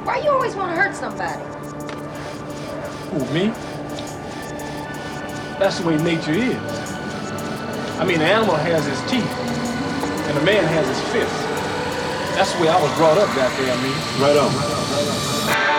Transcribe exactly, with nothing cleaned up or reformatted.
Why you always want to hurt somebody? Who, me? That's the way nature is. I mean, the animal has his teeth, and the man has his fists. That's the way I was brought up, goddamn me. Right on. Right on. Right on.